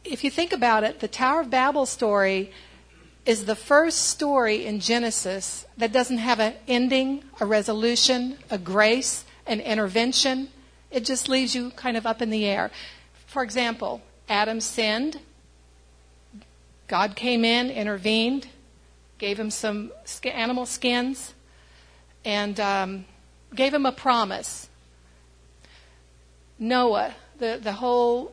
if you think about it, the Tower of Babel story is the first story in Genesis that doesn't have an ending, a resolution, a grace, an intervention. It just leaves you kind of up in the air. For example, Adam sinned. God came in, intervened, gave him some animal skins, and gave him a promise. Noah, the whole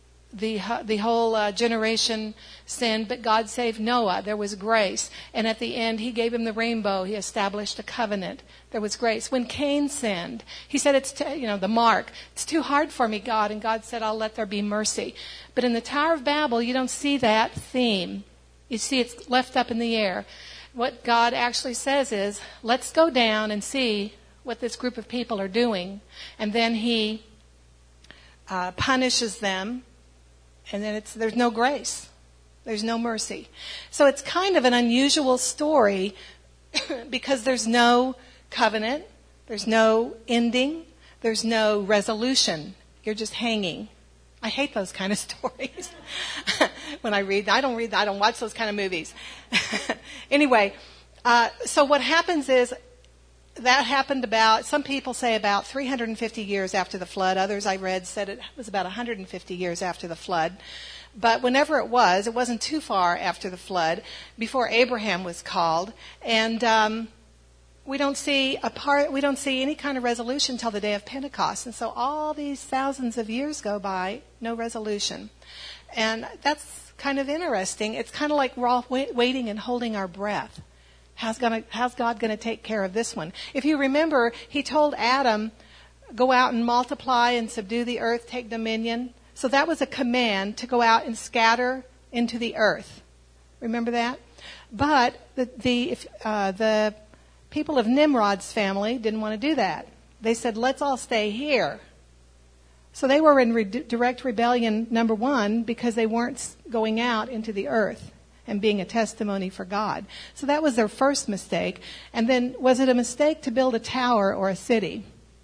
generation sinned, but God saved Noah. There was grace. And at the end, he gave him the rainbow. He established a covenant. There was grace. When Cain sinned, he said, the mark. It's too hard for me, God. And God said, I'll let there be mercy. But in the Tower of Babel, you don't see that theme. You see it's left up in the air. What God actually says is, let's go down and see what this group of people are doing. And then he punishes them. And then there's no grace. There's no mercy. So it's kind of an unusual story because there's no covenant. There's no ending. There's no resolution. You're just hanging. I hate those kind of stories. When I don't watch those kind of movies. Anyway, so what happens is that happened some people say about 350 years after the flood. Others I read said it was about 150 years after the flood. But whenever it wasn't too far after the flood, before Abraham was called. And we don't see any kind of resolution till the day of Pentecost. And so all these thousands of years go by, no resolution. And that's kind of interesting. It's kind of like we're all waiting and holding our breath. How's God going to take care of this one? If you remember, he told Adam, go out and multiply and subdue the earth, take dominion. So that was a command to go out and scatter into the earth. Remember that? But the people of Nimrod's family didn't want to do that. They said, let's all stay here. So they were in direct rebellion, number one, because they weren't going out into the earth and being a testimony for God. So that was their first mistake. And then, was it a mistake to build a tower or a city?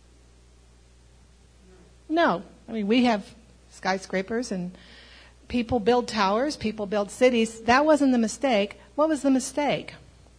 No. I mean, we have skyscrapers and people build towers, people build cities. That wasn't the mistake. What was the mistake?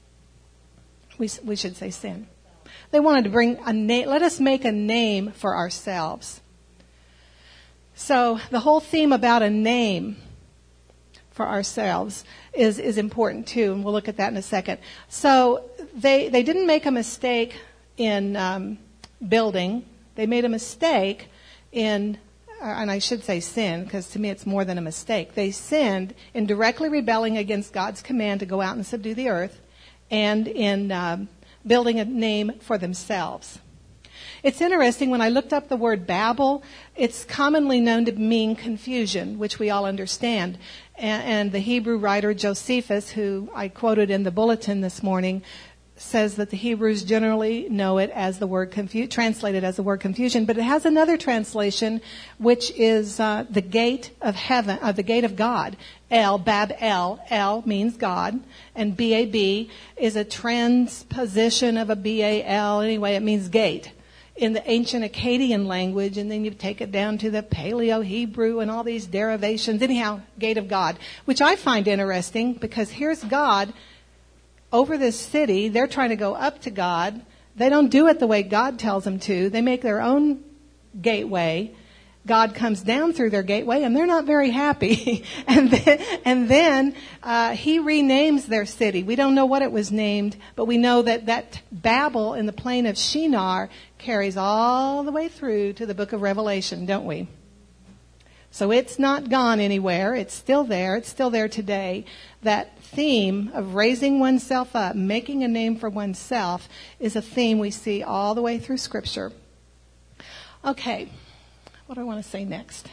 We should say sin. They wanted to bring a name. Let us make a name for ourselves. So the whole theme about a name for ourselves is important too, and we'll look at that in a second. So they didn't make a mistake in building. They made a mistake in, and I should say sin, because to me it's more than a mistake. They sinned in directly rebelling against God's command to go out and subdue the earth, and in building a name for themselves. It's interesting, when I looked up the word Babel, it's commonly known to mean confusion, which we all understand. And the Hebrew writer Josephus, who I quoted in the bulletin this morning, says that the Hebrews generally know it as the word translated as the word confusion, but it has another translation, which is the gate of heaven, the gate of God. El means God, and B-A-B is a transposition of a B-A-L. Anyway, it means gate in the ancient Akkadian language, and then you take it down to the Paleo-Hebrew and all these derivations. Anyhow, gate of God, which I find interesting because here's God over this city. They're trying to go up to God. They don't do it the way God tells them to. They make their own gateway. God comes down through their gateway, and they're not very happy. and then he renames their city. We don't know what it was named, but we know that Babel in the plain of Shinar carries all the way through to the book of Revelation, don't we? So it's not gone anywhere. It's still there. It's still there today. That theme of raising oneself up, making a name for oneself, is a theme we see all the way through Scripture. Okay. What do I want to say next?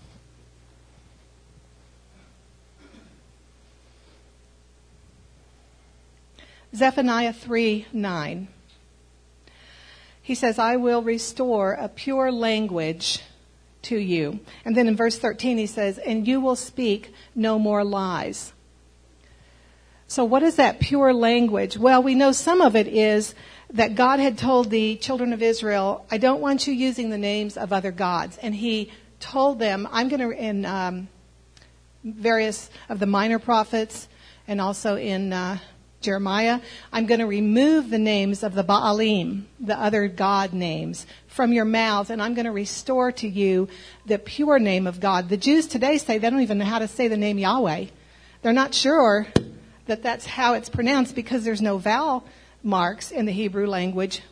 Zephaniah 3:9. He says, I will restore a pure language to you. And then in verse 13 he says, and you will speak no more lies. So what is that pure language? Well, we know some of it is that God had told the children of Israel, I don't want you using the names of other gods. And he told them, I'm going to, in various of the minor prophets and also in Jeremiah. I'm going to remove the names of the Baalim, the other god names, from your mouths, and I'm going to restore to you the pure name of God. The Jews today say they don't even know how to say the name Yahweh. They're not sure that that's how it's pronounced because there's no vowel marks in the Hebrew language.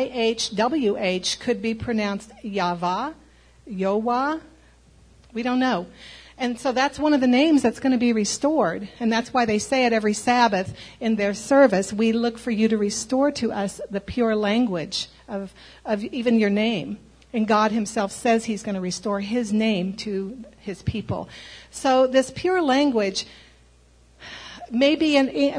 YHWH could be pronounced Yahweh, Yowah. We don't know. And so that's one of the names that's going to be restored. And that's why they say it every Sabbath in their service. We look for you to restore to us the pure language of even your name. And God himself says he's going to restore his name to his people. So this pure language may be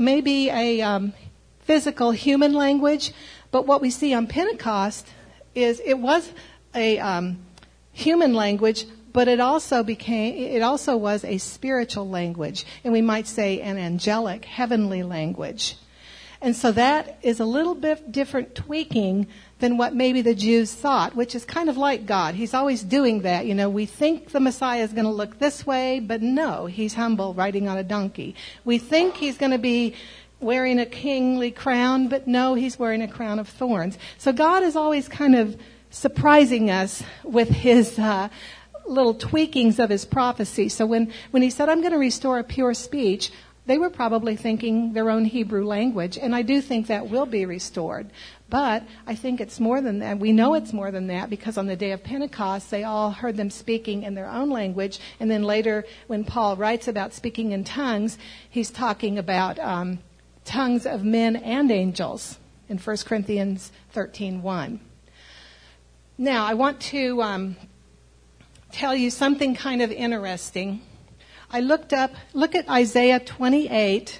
a physical human language, but what we see on Pentecost is it was a human language, but it also was a spiritual language, and we might say an angelic, heavenly language. And so that is a little bit different tweaking than what maybe the Jews thought, which is kind of like God. He's always doing that. You know, we think the Messiah is going to look this way, but no, he's humble, riding on a donkey. We think he's going to be wearing a kingly crown, but no, he's wearing a crown of thorns. So God is always kind of surprising us with his little tweakings of his prophecy. So when he said, I'm going to restore a pure speech, they were probably thinking their own Hebrew language, and I do think that will be restored. But I think it's more than that. We know it's more than that because on the day of Pentecost, they all heard them speaking in their own language. And then later, when Paul writes about speaking in tongues, he's talking about tongues of men and angels in 1 Corinthians 13:1. Now, I want to tell you something kind of interesting. I look at Isaiah 28,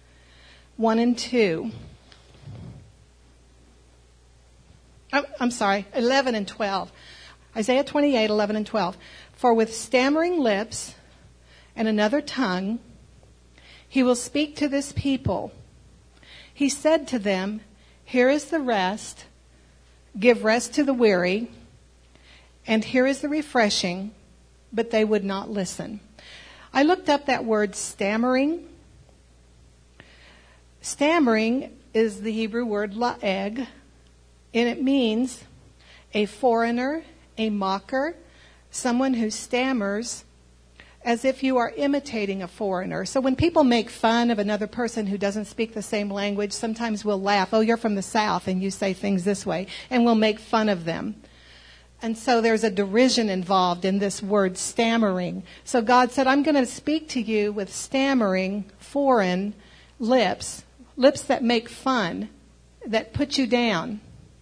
1 and 2. I'm sorry, 11 and 12. Isaiah 28, 11 and 12. For with stammering lips and another tongue, he will speak to this people. He said to them, here is the rest, give rest to the weary, and here is the refreshing, but they would not listen. I looked up that word stammering. Stammering is the Hebrew word la'eg, and it means a foreigner, a mocker, someone who stammers as if you are imitating a foreigner. So when people make fun of another person who doesn't speak the same language, sometimes we'll laugh, oh, you're from the South and you say things this way, and we'll make fun of them. And so there's a derision involved in this word stammering. So God said, I'm going to speak to you with stammering, foreign lips that make fun, that put you down.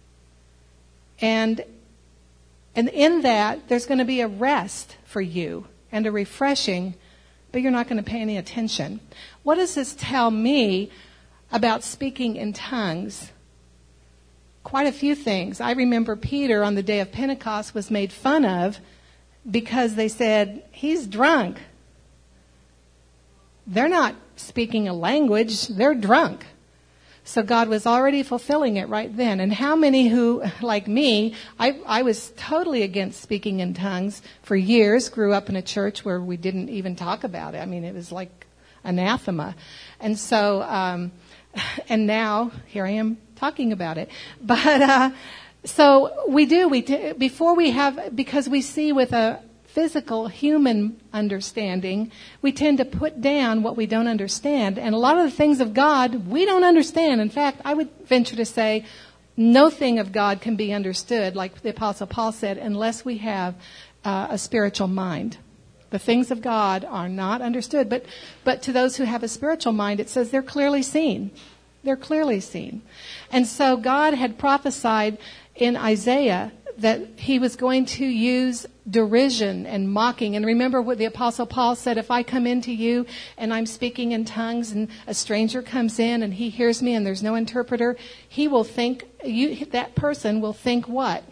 And in that, there's going to be a rest for you and a refreshing, but you're not going to pay any attention. What does this tell me about speaking in tongues? Quite a few things. I remember Peter on the day of Pentecost was made fun of because they said, he's drunk. They're not speaking a language, they're drunk. So God was already fulfilling it right then. And how many who, like me, I was totally against speaking in tongues for years, grew up in a church where we didn't even talk about it. I mean, it was like anathema. And so, and now here I am talking about it. But so before we have, because we see with a physical human understanding, we tend to put down what we don't understand. And a lot of the things of God we don't understand. In fact, I would venture to say no thing of God can be understood, like the Apostle Paul said, unless we have a spiritual mind. The things of God are not understood. But to those who have a spiritual mind, it says they're clearly seen. They're clearly seen. And so God had prophesied in Isaiah that he was going to use derision and mocking. And remember what the Apostle Paul said, if I come into you and I'm speaking in tongues and a stranger comes in and he hears me and there's no interpreter, he will think, that person will think what?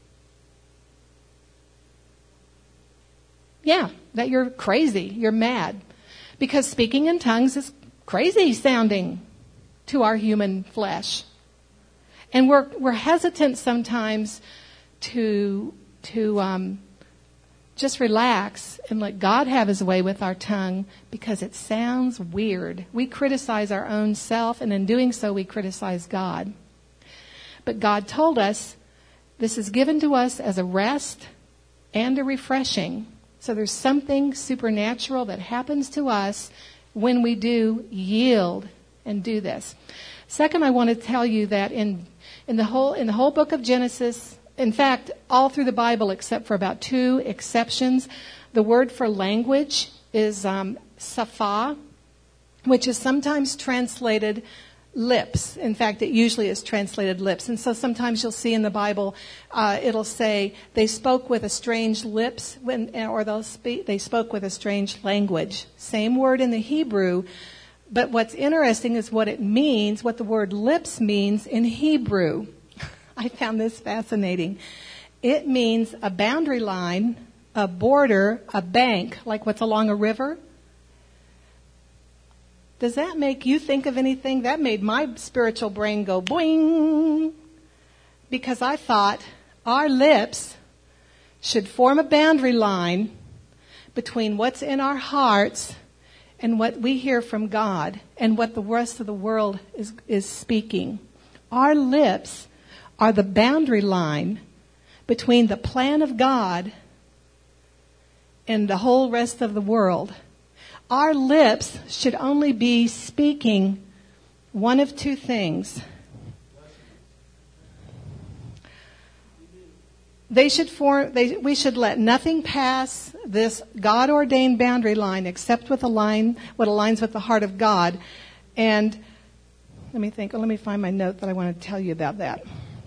Yeah, that you're crazy, you're mad. Because speaking in tongues is crazy sounding to our human flesh. And we're hesitant sometimes to just relax and let God have his way with our tongue, because it sounds weird. We criticize our own self, and in doing so, we criticize God. But God told us this is given to us as a rest and a refreshing. So there's something supernatural that happens to us when we do yield and do this. Second, I want to tell you that in the whole book of Genesis, in fact, all through the Bible except for about 2 exceptions, the word for language is safa, which is sometimes translated lips. In fact, it usually is translated lips. And so sometimes you'll see in the Bible, it'll say they spoke with a strange lips, they spoke with a strange language. Same word in the Hebrew. But what's interesting is what it means, what the word lips means in Hebrew. I found this fascinating. It means a boundary line, a border, a bank, like what's along a river. Does that make you think of anything? That made my spiritual brain go boing. Because I thought our lips should form a boundary line between what's in our hearts and what we hear from God and what the rest of the world is speaking. Our lips are the boundary line between the plan of God and the whole rest of the world. Our lips should only be speaking one of 2 things. We should let nothing pass this God-ordained boundary line except what aligns with the heart of God. And let me find my note that I want to tell you about that.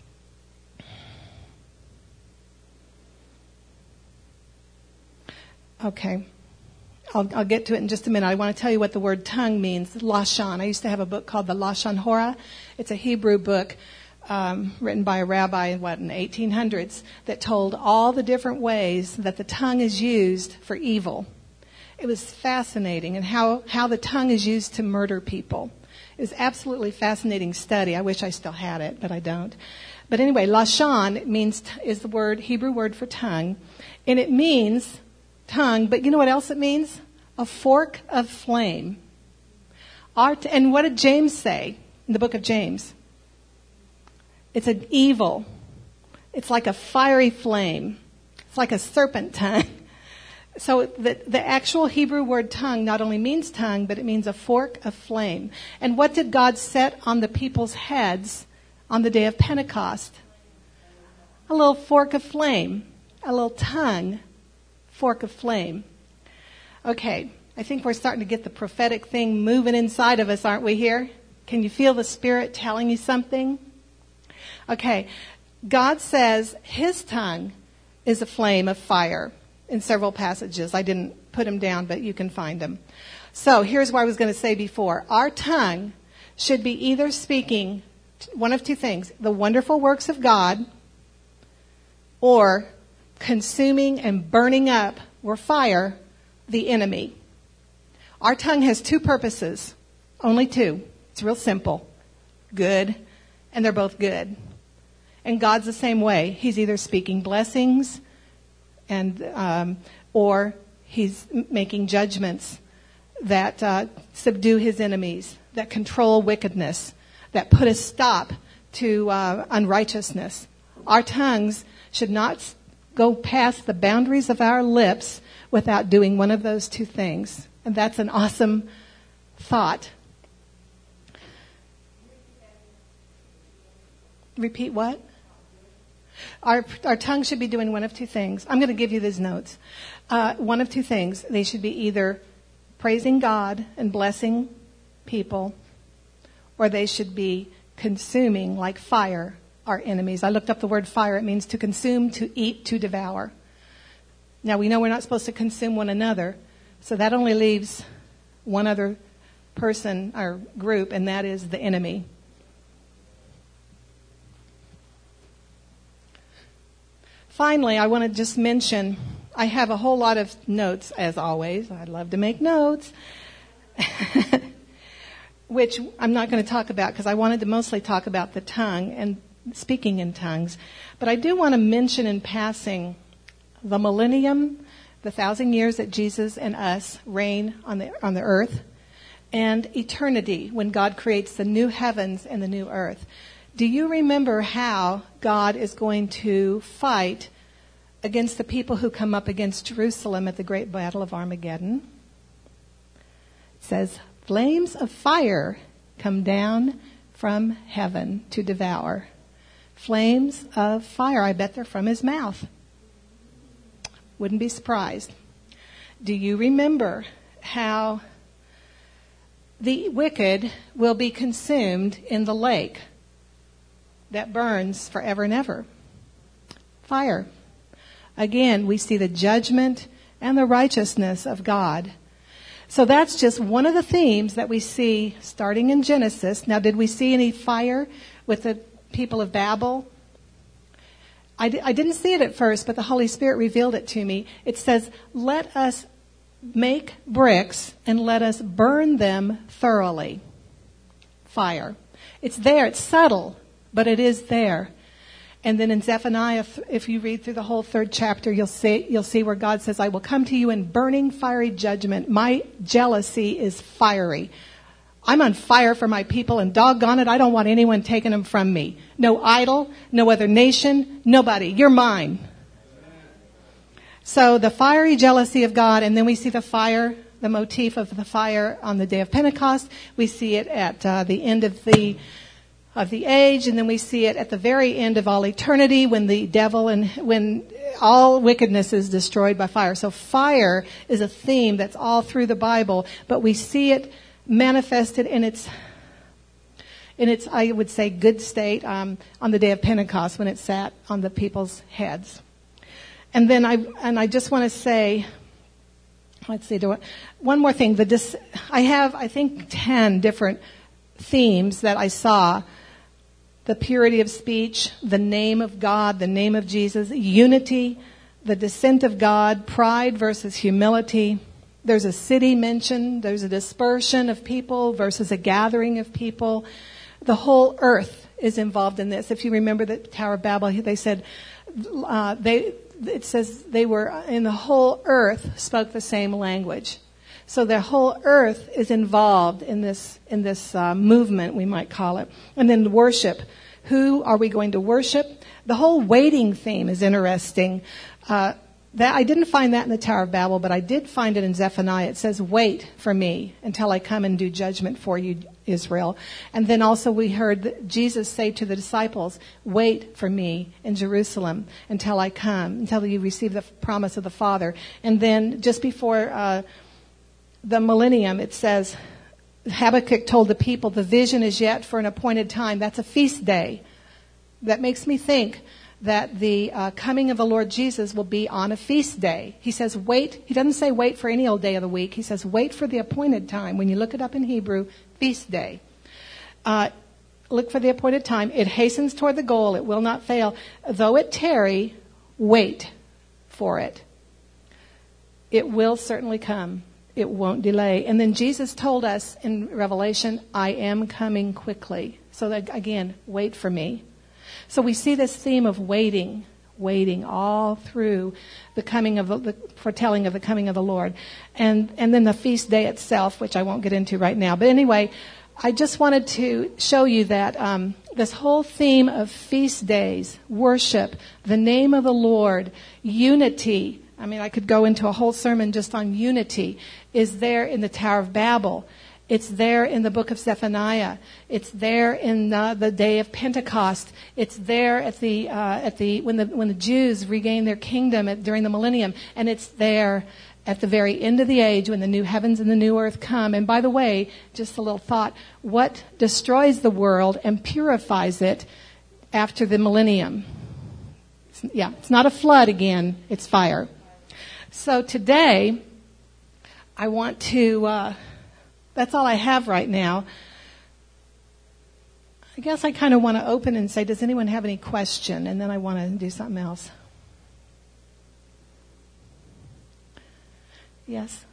Okay. I'll get to it in just a minute. I want to tell you what the word tongue means. Lashon. I used to have a book called the Lashon Hora. It's a Hebrew book written by a rabbi in the 1800s that told all the different ways that the tongue is used for evil. It was fascinating, and how the tongue is used to murder people. It was absolutely fascinating study. I wish I still had it, but I don't. But anyway, Lashon is the Hebrew word for tongue, and it means tongue, but you know what else it means? A fork of flame. And what did James say in the book of James? It's an evil. It's like a fiery flame. It's like a serpent tongue. So the actual Hebrew word tongue not only means tongue, but it means a fork of flame. And what did God set on the people's heads on the day of Pentecost? A little fork of flame. A little tongue. Fork of flame. Okay, I think we're starting to get the prophetic thing moving inside of us, aren't we here? Can you feel the Spirit telling you something? Okay, God says his tongue is a flame of fire in several passages. I didn't put them down, but you can find them. So here's what I was going to say before. Our tongue should be either speaking one of 2 things, the wonderful works of God, or consuming and burning up or fire the enemy. Our tongue has 2 purposes, only 2. It's real simple. Good, and they're both good. And God's the same way. He's either speaking blessings and or he's making judgments that subdue his enemies, that control wickedness, that put a stop to unrighteousness. Our tongues should not go past the boundaries of our lips without doing one of those 2 things. And that's an awesome thought. Repeat what? Our tongue should be doing one of 2 things. I'm going to give you these notes. One of 2 things. They should be either praising God and blessing people, or they should be consuming like fire our enemies. I looked up the word fire. It means to consume, to eat, to devour. Now we know we're not supposed to consume one another, so that only leaves one other person or group, and that is the enemy. Finally, I want to just mention, I have a whole lot of notes, as always. I love to make notes. Which I'm not going to talk about because I wanted to mostly talk about the tongue and speaking in tongues. But I do want to mention in passing the millennium the 1,000 years that Jesus and us reign on the earth, and eternity, when God creates the new heavens and the new earth. Do you remember how God is going to fight against the people who come up against Jerusalem at the great battle of Armageddon? It says, flames of fire come down from heaven to devour. Flames of fire. I bet they're from his mouth. Wouldn't be surprised. Do you remember how the wicked will be consumed in the lake that burns forever and ever? Fire. Again, we see the judgment and the righteousness of God. So that's just one of the themes that we see starting in Genesis. Now, did we see any fire with the people of Babel? I didn't see it at first, but the Holy Spirit revealed it to me. It says, let us make bricks and let us burn them thoroughly. Fire. It's there. It's subtle, but it is there. And then in Zephaniah, if you read through the whole 3rd chapter, you'll see where God says, I will come to you in burning fiery judgment. My jealousy is fiery. I'm on fire for my people, and doggone it, I don't want anyone taking them from me. No idol, no other nation, nobody. You're mine. So the fiery jealousy of God, and then we see the fire, the motif of the fire on the day of Pentecost. We see it at the end of the age, and then we see it at the very end of all eternity when the devil and when all wickedness is destroyed by fire. So fire is a theme that's all through the Bible, but we see it manifested in its, I would say, good state on the day of Pentecost when it sat on the people's heads. And then I just want to say, let's see, one more thing. I have, I think, 10 different themes that I saw. The purity of speech, the name of God, the name of Jesus, unity, the descent of God, pride versus humility. There's a city mentioned. There's a dispersion of people versus a gathering of people. The whole earth is involved in this. If you remember the Tower of Babel, they said it says they were in the whole earth spoke the same language. So the whole earth is involved in this movement, we might call it. And then worship. Who are we going to worship? The whole waiting theme is interesting. That I didn't find that in the Tower of Babel, but I did find it in Zephaniah. It says, wait for me until I come and do judgment for you, Israel. And then also we heard Jesus say to the disciples, wait for me in Jerusalem until I come, until you receive the promise of the Father. And then just before the millennium, it says, Habakkuk told the people, the vision is yet for an appointed time. That's a feast day. That makes me think that the coming of the Lord Jesus will be on a feast day. He says wait. He doesn't say wait for any old day of the week. He says wait for the appointed time. When you look it up in Hebrew, feast day. Look for the appointed time. It hastens toward the goal. It will not fail. Though it tarry, wait for it. It will certainly come. It won't delay. And then Jesus told us in Revelation, I am coming quickly. So that, again, wait for me. So we see this theme of waiting all through the coming of the foretelling of the coming of the Lord. And then the feast day itself, which I won't get into right now. But anyway, I just wanted to show you that this whole theme of feast days, worship, the name of the Lord, unity. I mean, I could go into a whole sermon just on unity, is there in the Tower of Babel. It's there in the book of Zephaniah. It's there in the day of Pentecost. It's there when the Jews regain their kingdom during the millennium, and it's there at the very end of the age when the new heavens and the new earth come. And by the way, just a little thought: what destroys the world and purifies it after the millennium? It's not a flood again; it's fire. So today, I want to. That's all I have right now. I guess I kind of want to open and say, does anyone have any question? And then I want to do something else. Yes?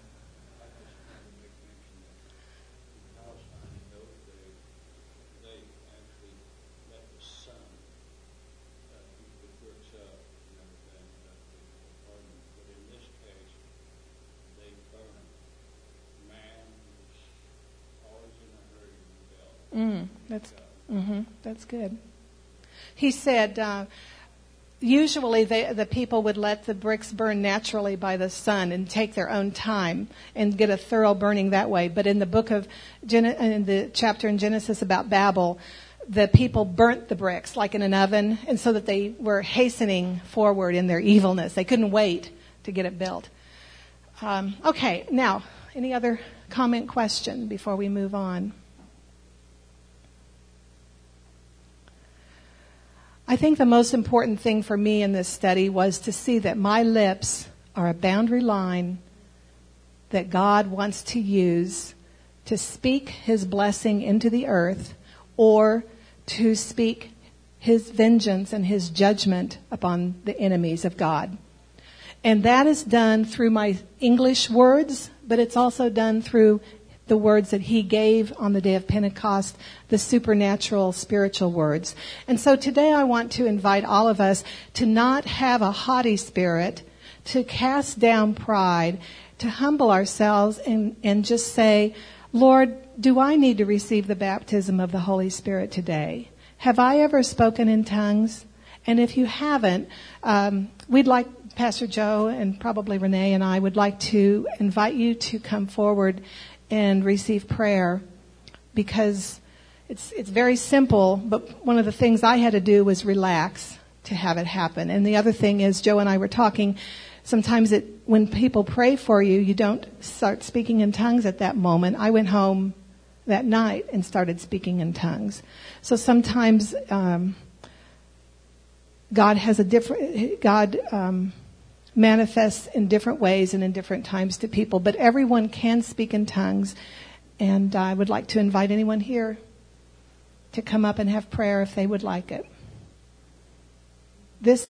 That's good. He said, usually the people would let the bricks burn naturally by the sun and take their own time and get a thorough burning that way. But in the book of in the chapter in Genesis about Babel, the people burnt the bricks like in an oven, and so that they were hastening forward in their evilness. They couldn't wait to get it built. Okay, now, any other comment, question before we move on? I think the most important thing for me in this study was to see that my lips are a boundary line that God wants to use to speak His blessing into the earth or to speak His vengeance and His judgment upon the enemies of God. And that is done through my English words, but it's also done through the words that He gave on the day of Pentecost, the supernatural spiritual words. And so today I want to invite all of us to not have a haughty spirit, to cast down pride, to humble ourselves and just say, Lord, do I need to receive the baptism of the Holy Spirit today? Have I ever spoken in tongues? And if you haven't, we'd like, Pastor Joe and probably Renee and I would like to invite you to come forward and receive prayer, because it's very simple, but one of the things I had to do was relax to have it happen. And the other thing is, Joe and I were talking, sometimes when people pray for you, you don't start speaking in tongues at that moment. I went home that night and started speaking in tongues. So sometimes God has manifests in different ways and in different times to people, but everyone can speak in tongues. And I would like to invite anyone here to come up and have prayer if they would like it. This